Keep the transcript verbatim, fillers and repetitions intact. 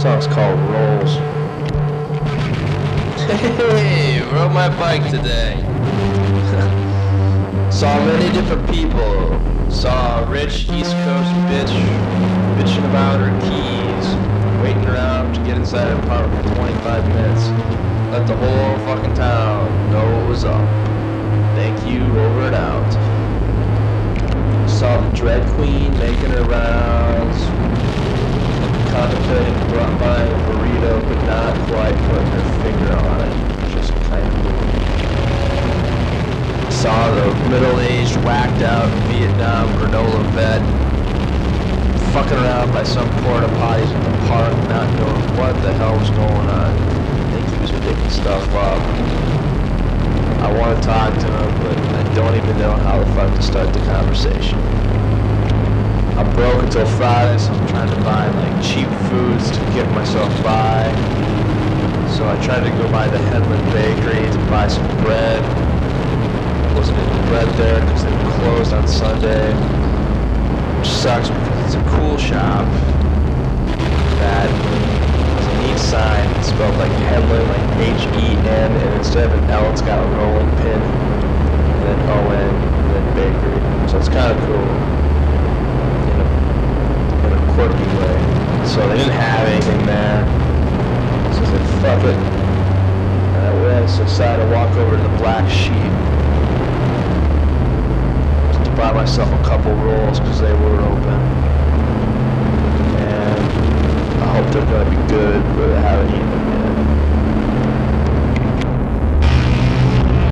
Song's called Rolls. Hey, rode my bike today. Saw many different people. Saw a rich East Coast bitch bitching about her keys, waiting around to get inside an apartment for twenty-five minutes. Let the whole fucking town know what was up. Thank you, over and out. Saw the dread queen making her rounds, contemplating buying a burrito, but not quite putting her finger on it. Just kind of moving. Saw the middle-aged, whacked-out Vietnam granola vet fucking around by some porta potties in the park, not knowing what the hell was going on. I think he was picking stuff up. I want to talk to him, but I don't even know how the fuck to start the conversation. I'm broke until Friday, so I'm trying to buy like cheap foods to get myself by. So I tried to go by the Headland Bakery to buy some bread. Wasn't getting bread there because they were closed on Sunday, which sucks because it's a cool shop. That has a neat sign. It's spelled like Headland, like H E N, and instead of an L, it's got a rolling pin, and then O N, and then Bakery. So it's kind of cool in a, in a quirky way. So they didn't have anything there. So I said, fuck it. And I went, so I decided to walk over to the Black Sheep to buy myself a couple rolls because they were open. And I hope they're going to be good, but I haven't eaten them yet.